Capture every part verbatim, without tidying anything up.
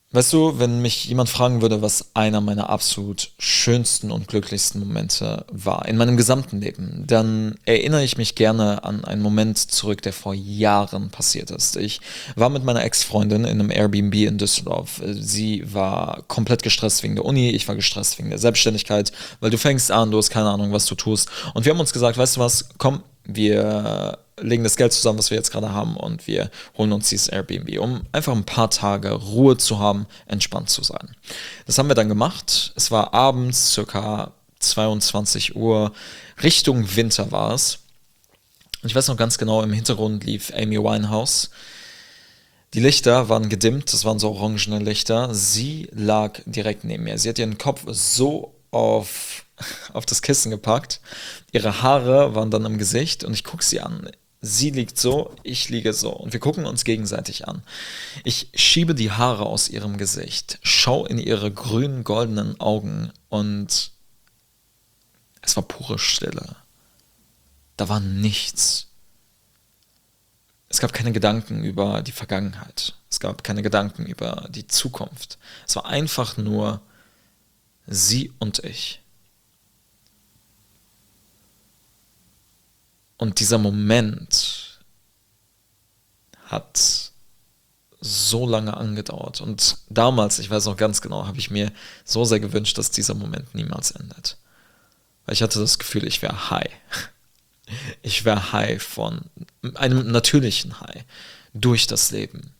Weißt du, wenn mich jemand fragen würde, was einer meiner absolut schönsten und glücklichsten Momente war in meinem gesamten Leben, dann erinnere ich mich gerne an einen Moment zurück, der vor Jahren passiert ist. Ich war mit meiner Ex-Freundin in einem Airbnb in Düsseldorf. Sie war komplett gestresst wegen der Uni, ich war gestresst wegen der Selbstständigkeit, weil du fängst an, du hast keine Ahnung, was du tust. Und wir haben uns gesagt, weißt du was, komm, wir legen das Geld zusammen, was wir jetzt gerade haben, und wir holen uns dieses Airbnb, um einfach ein paar Tage Ruhe zu haben, entspannt zu sein. Das haben wir dann gemacht. Es war abends, circa zweiundzwanzig Uhr, Richtung Winter war es. Und ich weiß noch ganz genau, im Hintergrund lief Amy Winehouse. Die Lichter waren gedimmt, das waren so orangene Lichter. Sie lag direkt neben mir. Sie hat ihren Kopf so auf, auf das Kissen gepackt. Ihre Haare waren dann im Gesicht und ich gucke sie an. Sie liegt so, ich liege so und wir gucken uns gegenseitig an. Ich schiebe die Haare aus ihrem Gesicht, schaue in ihre grünen, goldenen Augen und es war pure Stille. Da war nichts. Es gab keine Gedanken über die Vergangenheit. Es gab keine Gedanken über die Zukunft. Es war einfach nur sie und ich. Und dieser Moment hat so lange angedauert. Und damals, ich weiß noch ganz genau, habe ich mir so sehr gewünscht, dass dieser Moment niemals endet. Weil ich hatte das Gefühl, ich wäre high. Ich wäre high von einem natürlichen High durch das Leben.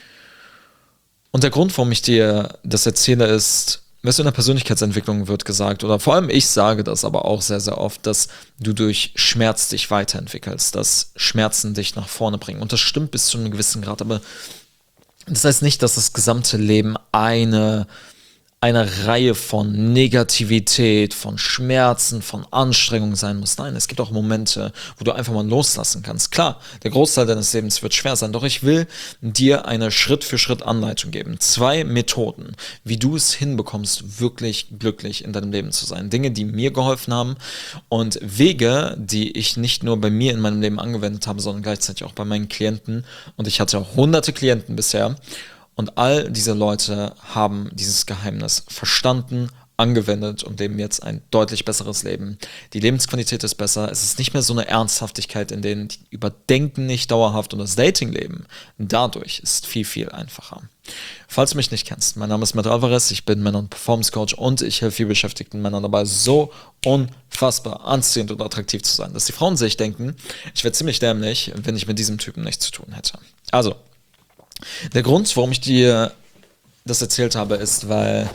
Und der Grund, warum ich dir das erzähle, ist, weißt du, in der Persönlichkeitsentwicklung wird gesagt, oder vor allem ich sage das aber auch sehr, sehr oft, dass du durch Schmerz dich weiterentwickelst, dass Schmerzen dich nach vorne bringen. Und das stimmt bis zu einem gewissen Grad, aber das heißt nicht, dass das gesamte Leben eine eine Reihe von Negativität, von Schmerzen, von Anstrengung sein muss. Nein, es gibt auch Momente, wo du einfach mal loslassen kannst. Klar, der Großteil deines Lebens wird schwer sein, doch ich will dir eine Schritt-für-Schritt-Anleitung geben. Zwei Methoden, wie du es hinbekommst, wirklich glücklich in deinem Leben zu sein. Dinge, die mir geholfen haben und Wege, die ich nicht nur bei mir in meinem Leben angewendet habe, sondern gleichzeitig auch bei meinen Klienten. Und ich hatte hunderte Klienten bisher. Und all diese Leute haben dieses Geheimnis verstanden, angewendet und leben jetzt ein deutlich besseres Leben. Die Lebensqualität ist besser. Es ist nicht mehr so eine Ernsthaftigkeit, in denen die überdenken nicht dauerhaft, und das Datingleben dadurch ist viel, viel einfacher. Falls du mich nicht kennst, mein Name ist Matt Alvarez, ich bin Männer- und Performance Coach und ich helfe vielbeschäftigten Männern dabei, so unfassbar anziehend und attraktiv zu sein, dass die Frauen sich denken, ich wäre ziemlich dämlich, wenn ich mit diesem Typen nichts zu tun hätte. Also, der Grund, warum ich dir das erzählt habe, ist, weil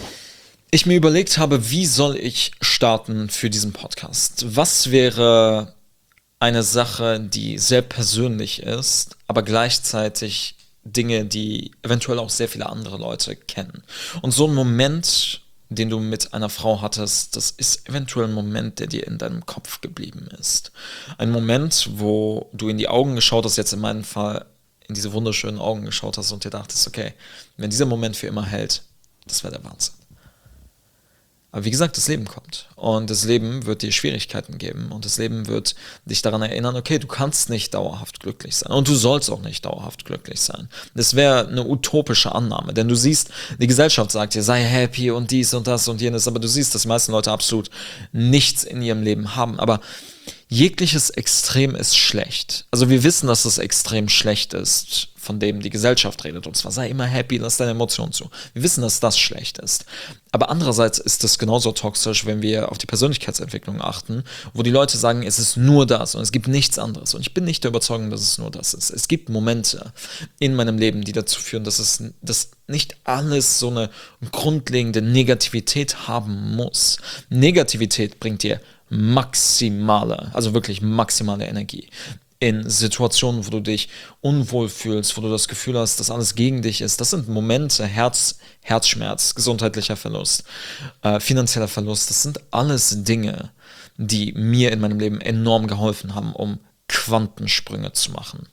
ich mir überlegt habe, wie soll ich starten für diesen Podcast? Was wäre eine Sache, die sehr persönlich ist, aber gleichzeitig Dinge, die eventuell auch sehr viele andere Leute kennen? Und so ein Moment, den du mit einer Frau hattest, das ist eventuell ein Moment, der dir in deinem Kopf geblieben ist. Ein Moment, wo du in die Augen geschaut hast, jetzt in meinem Fall in diese wunderschönen Augen geschaut hast und dir dachtest, okay, wenn dieser Moment für immer hält, das wäre der Wahnsinn. Aber wie gesagt, das Leben kommt und das Leben wird dir Schwierigkeiten geben und das Leben wird dich daran erinnern, okay, du kannst nicht dauerhaft glücklich sein und du sollst auch nicht dauerhaft glücklich sein. Das wäre eine utopische Annahme, denn du siehst, die Gesellschaft sagt dir, sei happy und dies und das und jenes, aber du siehst, dass die meisten Leute absolut nichts in ihrem Leben haben, aber jegliches Extrem ist schlecht. Also wir wissen, dass das Extrem schlecht ist, von dem die Gesellschaft redet. Und zwar sei immer happy, lass deine Emotionen zu. Wir wissen, dass das schlecht ist. Aber andererseits ist es genauso toxisch, wenn wir auf die Persönlichkeitsentwicklung achten, wo die Leute sagen, es ist nur das und es gibt nichts anderes. Und ich bin nicht der Überzeugung, dass es nur das ist. Es gibt Momente in meinem Leben, die dazu führen, dass es dass nicht alles so eine grundlegende Negativität haben muss. Negativität bringt dir maximale, also wirklich maximale Energie. In Situationen, wo du dich unwohl fühlst, wo du das Gefühl hast, dass alles gegen dich ist. Das sind Momente, Herz, Herzschmerz, gesundheitlicher Verlust, äh, finanzieller Verlust. Das sind alles Dinge, die mir in meinem Leben enorm geholfen haben, um Quantensprünge zu machen.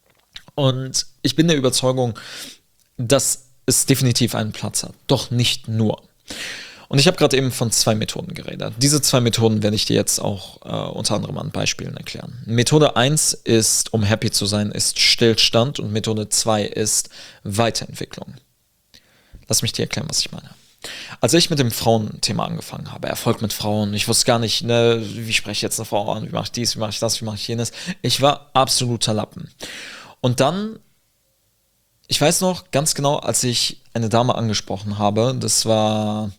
Und ich bin der Überzeugung, dass es definitiv einen Platz hat. Doch nicht nur. Und ich habe gerade eben von zwei Methoden geredet. Diese zwei Methoden werde ich dir jetzt auch äh, unter anderem an Beispielen erklären. Methode eins ist, um happy zu sein, ist Stillstand und Methode zwei ist Weiterentwicklung. Lass mich dir erklären, was ich meine. Als ich mit dem Frauenthema angefangen habe, Erfolg mit Frauen, ich wusste gar nicht, ne, wie spreche ich jetzt eine Frau an, wie mache ich dies, wie mache ich das, wie mache ich jenes. Ich war absoluter Lappen. Und dann, ich weiß noch ganz genau, als ich eine Dame angesprochen habe, das war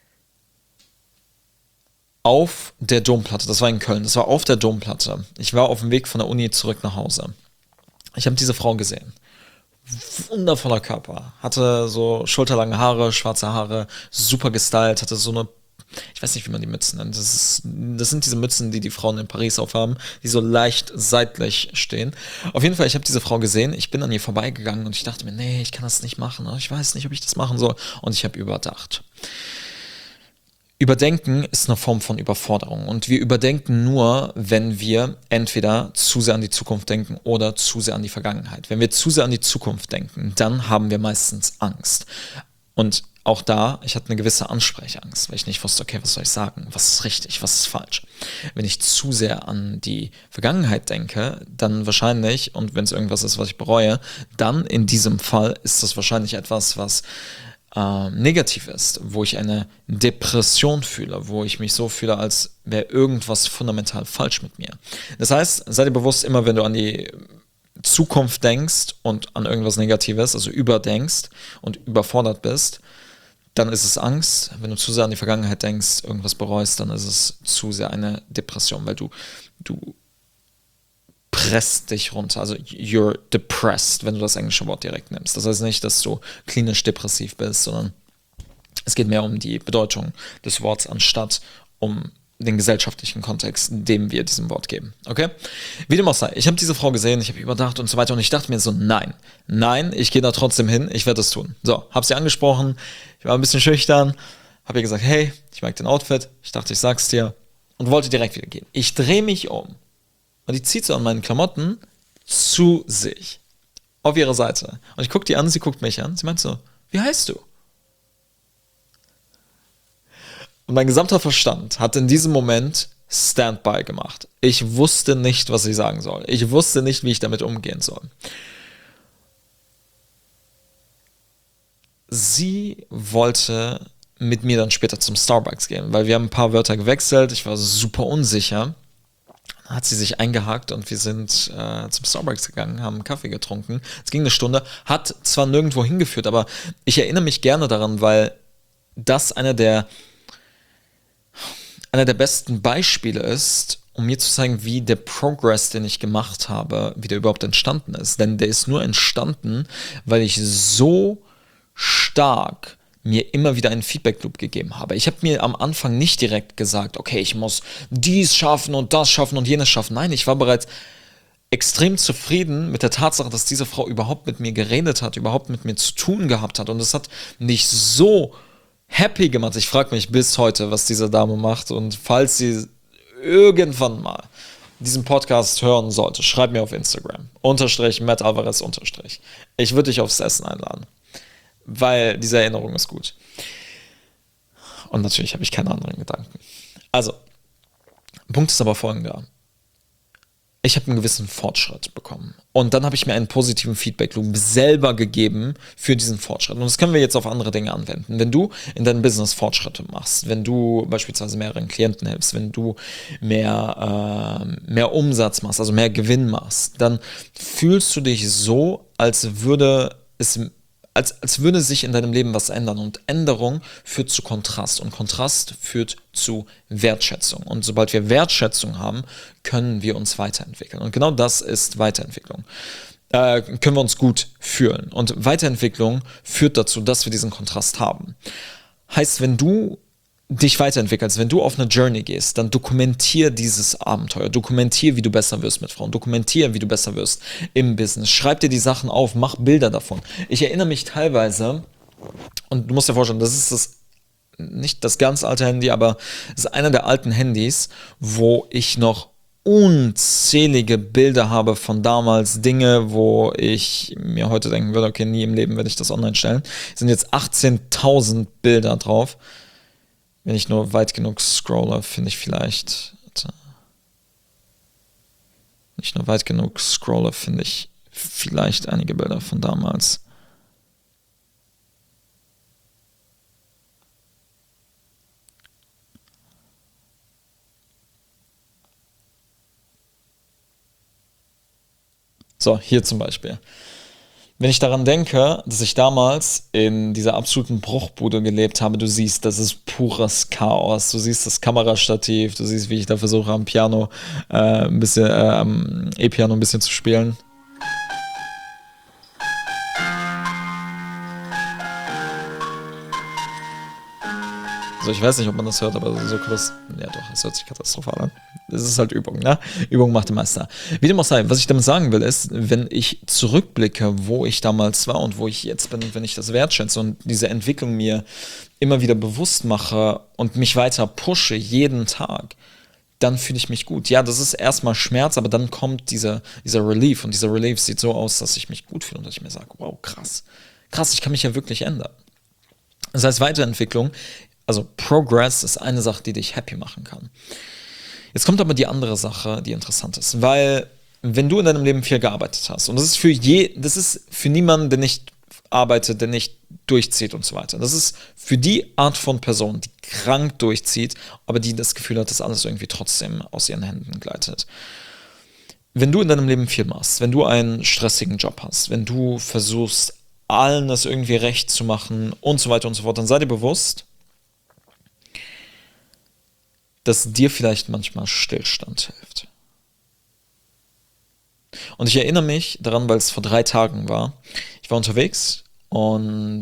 auf der Domplatte, das war in Köln, das war auf der Domplatte. Ich war auf dem Weg von der Uni zurück nach Hause. Ich habe diese Frau gesehen. Wundervoller Körper. Hatte so schulterlange Haare, schwarze Haare, super gestylt, hatte so eine, ich weiß nicht, wie man die Mützen nennt. Das, ist, das sind diese Mützen, die die Frauen in Paris aufhaben, die so leicht seitlich stehen. Auf jeden Fall, ich habe diese Frau gesehen, ich bin an ihr vorbeigegangen und ich dachte mir, nee, ich kann das nicht machen. Ich weiß nicht, ob ich das machen soll. Und ich habe überdacht. Überdenken ist eine Form von Überforderung und wir überdenken nur, wenn wir entweder zu sehr an die Zukunft denken oder zu sehr an die Vergangenheit. Wenn wir zu sehr an die Zukunft denken, dann haben wir meistens Angst. Und auch da, ich hatte eine gewisse Ansprechangst, weil ich nicht wusste, okay, was soll ich sagen, was ist richtig, was ist falsch. Wenn ich zu sehr an die Vergangenheit denke, dann wahrscheinlich, und wenn es irgendwas ist, was ich bereue, dann in diesem Fall ist das wahrscheinlich etwas, was äh, negativ ist, wo ich eine Depression fühle, wo ich mich so fühle, als wäre irgendwas fundamental falsch mit mir. Das heißt, sei dir bewusst, immer wenn du an die Zukunft denkst und an irgendwas Negatives, also überdenkst und überfordert bist, dann ist es Angst. Wenn du zu sehr an die Vergangenheit denkst, irgendwas bereust, dann ist es zu sehr eine Depression, weil du, du presst dich runter. Also you're depressed, wenn du das englische Wort direkt nimmst. Das heißt nicht, dass du klinisch depressiv bist, sondern es geht mehr um die Bedeutung des Wortes anstatt um den gesellschaftlichen Kontext, dem wir diesem Wort geben. Okay? Wie dem auch sei. Ich habe diese Frau gesehen, ich habe überdacht und so weiter und ich dachte mir so, nein, nein, ich gehe da trotzdem hin, ich werde das tun. So, habe sie angesprochen, ich war ein bisschen schüchtern, habe ihr gesagt, hey, ich mag den Outfit, ich dachte, ich sag's dir und wollte direkt wieder gehen. Ich drehe mich um und die zieht so an meinen Klamotten zu sich, auf ihre Seite. Und ich gucke die an, sie guckt mich an, sie meint so, wie heißt du? Und mein gesamter Verstand hat in diesem Moment Standby gemacht. Ich wusste nicht, was ich sagen soll. Ich wusste nicht, wie ich damit umgehen soll. Sie wollte mit mir dann später zum Starbucks gehen, weil wir haben ein paar Wörter gewechselt. Ich war super unsicher. Dann hat sie sich eingehakt und wir sind äh, zum Starbucks gegangen, haben einen Kaffee getrunken. Es ging eine Stunde, hat zwar nirgendwo hingeführt, aber ich erinnere mich gerne daran, weil das einer der einer der besten Beispiele ist, um mir zu zeigen, wie der Progress, den ich gemacht habe, wie der überhaupt entstanden ist. Denn der ist nur entstanden, weil ich so stark mir immer wieder einen Feedback-Loop gegeben habe. Ich habe mir am Anfang nicht direkt gesagt, okay, ich muss dies schaffen und das schaffen und jenes schaffen. Nein, ich war bereits extrem zufrieden mit der Tatsache, dass diese Frau überhaupt mit mir geredet hat, überhaupt mit mir zu tun gehabt hat. Und es hat mich so happy gemacht. Ich frage mich bis heute, was diese Dame macht. Und falls sie irgendwann mal diesen Podcast hören sollte, schreib mir auf Instagram. Unterstrich Matt Alvarez Unterstrich. Ich würde dich aufs Essen einladen. Weil diese Erinnerung ist gut. Und natürlich habe ich keine anderen Gedanken. Also, Punkt ist aber folgender. Ich habe einen gewissen Fortschritt bekommen. Und dann habe ich mir einen positiven Feedback-Loop selber gegeben für diesen Fortschritt. Und das können wir jetzt auf andere Dinge anwenden. Wenn du in deinem Business Fortschritte machst, wenn du beispielsweise mehreren Klienten hilfst, wenn du mehr, äh, mehr Umsatz machst, also mehr Gewinn machst, dann fühlst du dich so, als würde es Als, als würde sich in deinem Leben was ändern. Und Änderung führt zu Kontrast. Und Kontrast führt zu Wertschätzung. Und sobald wir Wertschätzung haben, können wir uns weiterentwickeln. Und genau das ist Weiterentwicklung. Äh, können wir uns gut fühlen. Und Weiterentwicklung führt dazu, dass wir diesen Kontrast haben. Heißt, wenn du dich weiterentwickelst, wenn du auf eine Journey gehst, dann dokumentier dieses Abenteuer, dokumentier, wie du besser wirst mit Frauen, dokumentier, wie du besser wirst im Business, schreib dir die Sachen auf, mach Bilder davon. Ich erinnere mich teilweise, und du musst dir vorstellen, das ist das, nicht das ganz alte Handy, aber es ist einer der alten Handys, wo ich noch unzählige Bilder habe von damals, Dinge, wo ich mir heute denken würde, okay, nie im Leben werde ich das online stellen. Es sind jetzt achtzehntausend Bilder drauf. Wenn ich nur weit genug scrolle, finde ich vielleicht. Wenn ich nur weit genug scrolle, finde ich vielleicht einige Bilder von damals. So, hier zum Beispiel. Wenn ich daran denke, dass ich damals in dieser absoluten Bruchbude gelebt habe, du siehst, das ist pures Chaos. Du siehst das Kamerastativ, du siehst, wie ich da versuche, am Piano äh, ein bisschen, äh, am E-Piano ein bisschen zu spielen. Also ich weiß nicht, ob man das hört, aber so krass. Ja doch, es hört sich katastrophal an. Es ist halt Übung, ne? Übung macht den Meister. Wie dem auch sei, was ich damit sagen will, ist, wenn ich zurückblicke, wo ich damals war und wo ich jetzt bin, wenn ich das wertschätze und diese Entwicklung mir immer wieder bewusst mache und mich weiter pushe, jeden Tag, dann fühle ich mich gut. Ja, das ist erstmal Schmerz, aber dann kommt dieser, dieser Relief und dieser Relief sieht so aus, dass ich mich gut fühle und dass ich mir sage, wow, krass. Krass, ich kann mich ja wirklich ändern. Das heißt, Weiterentwicklung, also Progress ist eine Sache, die dich happy machen kann. Jetzt kommt aber die andere Sache, die interessant ist, weil wenn du in deinem Leben viel gearbeitet hast und das ist für je, das ist für niemanden, der nicht arbeitet, der nicht durchzieht und so weiter. Das ist für die Art von Person, die krank durchzieht, aber die das Gefühl hat, dass alles irgendwie trotzdem aus ihren Händen gleitet. Wenn du in deinem Leben viel machst, wenn du einen stressigen Job hast, wenn du versuchst, allen das irgendwie recht zu machen und so weiter und so fort, dann sei dir bewusst, dass dir vielleicht manchmal Stillstand hilft. Und ich erinnere mich daran, weil es vor drei Tagen war. Ich war unterwegs und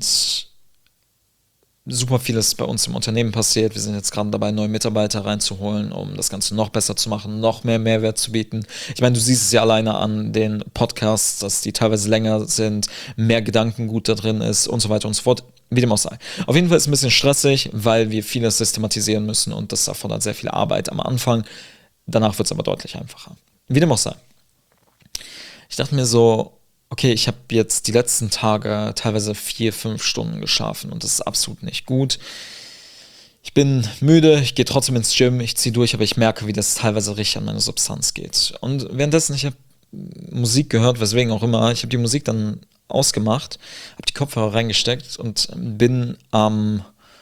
super vieles bei uns im Unternehmen passiert. Wir sind jetzt gerade dabei, neue Mitarbeiter reinzuholen, um das Ganze noch besser zu machen, noch mehr Mehrwert zu bieten. Ich meine, du siehst es ja alleine an den Podcasts, dass die teilweise länger sind, mehr Gedankengut da drin ist und so weiter und so fort. Wie dem auch sei. Auf jeden Fall ist es ein bisschen stressig, weil wir vieles systematisieren müssen und das erfordert sehr viel Arbeit am Anfang. Danach wird es aber deutlich einfacher. Wie dem auch sei. Ich dachte mir so, okay, ich habe jetzt die letzten Tage teilweise vier, fünf Stunden geschlafen und das ist absolut nicht gut. Ich bin müde, ich gehe trotzdem ins Gym, ich ziehe durch, aber ich merke, wie das teilweise richtig an meine Substanz geht. Und währenddessen, ich habe Musik gehört, weswegen auch immer, ich habe die Musik dann ausgemacht, habe die Kopfhörer reingesteckt und bin am,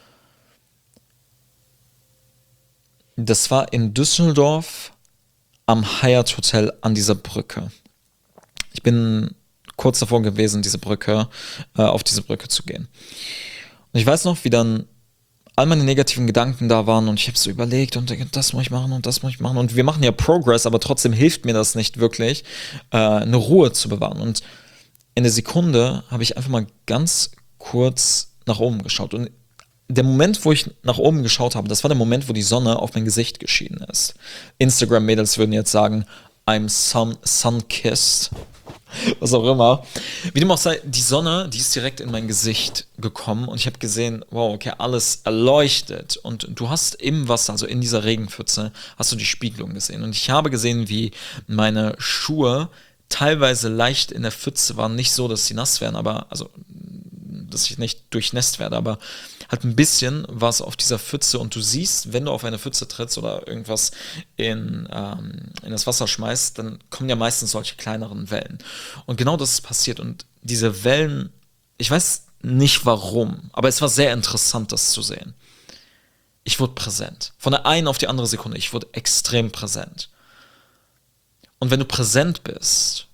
ähm, das war in Düsseldorf am Hyatt Hotel an dieser Brücke. Ich bin kurz davor gewesen, diese Brücke, äh, auf diese Brücke zu gehen. Und ich weiß noch, wie dann all meine negativen Gedanken da waren und ich habe so überlegt und das muss ich machen und das muss ich machen und wir machen ja Progress, aber trotzdem hilft mir das nicht wirklich, äh, eine Ruhe zu bewahren. Und in der Sekunde habe ich einfach mal ganz kurz nach oben geschaut. Und der Moment, wo ich nach oben geschaut habe, das war der Moment, wo die Sonne auf mein Gesicht geschienen ist. Instagram-Mädels würden jetzt sagen, I'm sun, sun-kissed. Was auch immer. Wie dem auch sei, die Sonne, die ist direkt in mein Gesicht gekommen und ich habe gesehen, wow, okay, alles erleuchtet. Und du hast im Wasser, also in dieser Regenpfütze, hast du die Spiegelung gesehen. Und ich habe gesehen, wie meine Schuhe teilweise leicht in der Pfütze waren, nicht so, dass sie nass werden, aber, also, dass ich nicht durchnässt werde, aber halt ein bisschen war es auf dieser Pfütze und du siehst, wenn du auf eine Pfütze trittst oder irgendwas in, ähm, in das Wasser schmeißt, dann kommen ja meistens solche kleineren Wellen. Und genau das ist passiert und diese Wellen, ich weiß nicht warum, aber es war sehr interessant, das zu sehen. Ich wurde präsent. Von der einen auf die andere Sekunde, ich wurde extrem präsent. Und wenn du präsent bist,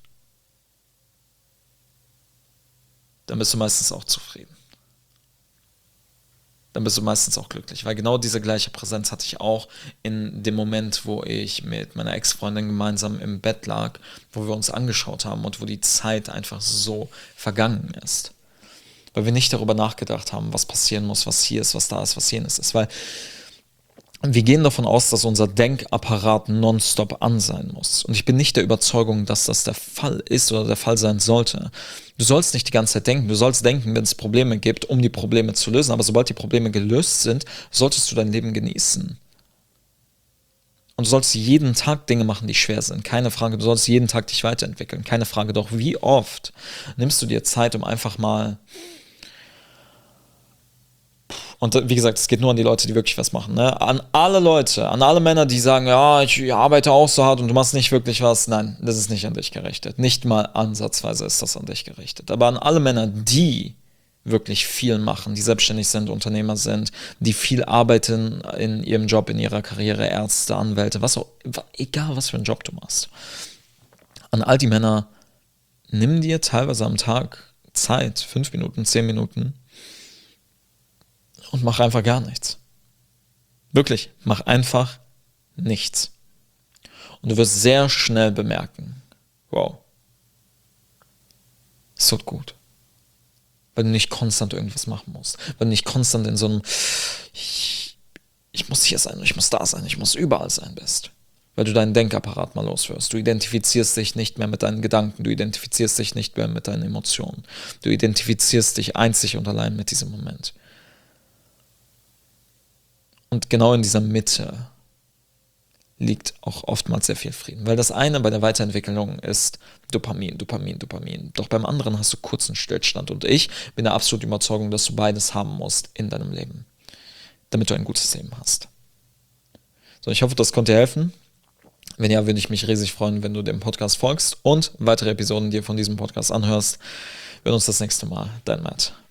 dann bist du meistens auch zufrieden. Dann bist du meistens auch glücklich, weil genau diese gleiche Präsenz hatte ich auch in dem Moment, wo ich mit meiner Ex-Freundin gemeinsam im Bett lag, wo wir uns angeschaut haben und wo die Zeit einfach so vergangen ist. Weil wir nicht darüber nachgedacht haben, was passieren muss, was hier ist, was da ist, was jenes ist, weil wir gehen davon aus, dass unser Denkapparat nonstop an sein muss. Und ich bin nicht der Überzeugung, dass das der Fall ist oder der Fall sein sollte. Du sollst nicht die ganze Zeit denken. Du sollst denken, wenn es Probleme gibt, um die Probleme zu lösen. Aber sobald die Probleme gelöst sind, solltest du dein Leben genießen. Und du sollst jeden Tag Dinge machen, die schwer sind. Keine Frage, du sollst jeden Tag dich weiterentwickeln. Keine Frage, doch wie oft nimmst du dir Zeit, um einfach mal... Und wie gesagt, es geht nur an die Leute, die wirklich was machen. Ne? An alle Leute, an alle Männer, die sagen, ja, ich arbeite auch so hart und du machst nicht wirklich was. Nein, das ist nicht an dich gerichtet. Nicht mal ansatzweise ist das an dich gerichtet. Aber an alle Männer, die wirklich viel machen, die selbstständig sind, Unternehmer sind, die viel arbeiten in ihrem Job, in ihrer Karriere, Ärzte, Anwälte, was auch, egal was für einen Job du machst. An all die Männer, nimm dir teilweise am Tag Zeit, fünf Minuten, zehn Minuten und mach einfach gar nichts. Wirklich, mach einfach nichts. Und du wirst sehr schnell bemerken, wow, es tut gut. Weil du nicht konstant irgendwas machen musst. Weil du nicht konstant in so einem, ich, ich muss hier sein, ich muss da sein, ich muss überall sein bist. Weil du deinen Denkapparat mal loswirst. Du identifizierst dich nicht mehr mit deinen Gedanken, du identifizierst dich nicht mehr mit deinen Emotionen. Du identifizierst dich einzig und allein mit diesem Moment. Und genau in dieser Mitte liegt auch oftmals sehr viel Frieden. Weil das eine bei der Weiterentwicklung ist Dopamin, Dopamin, Dopamin. Doch beim anderen hast du kurzen Stillstand. Und ich bin der absoluten Überzeugung, dass du beides haben musst in deinem Leben, damit du ein gutes Leben hast. So, ich hoffe, das konnte dir helfen. Wenn ja, würde ich mich riesig freuen, wenn du dem Podcast folgst und weitere Episoden dir von diesem Podcast anhörst. Wir sehen uns das nächste Mal. Dein Matt.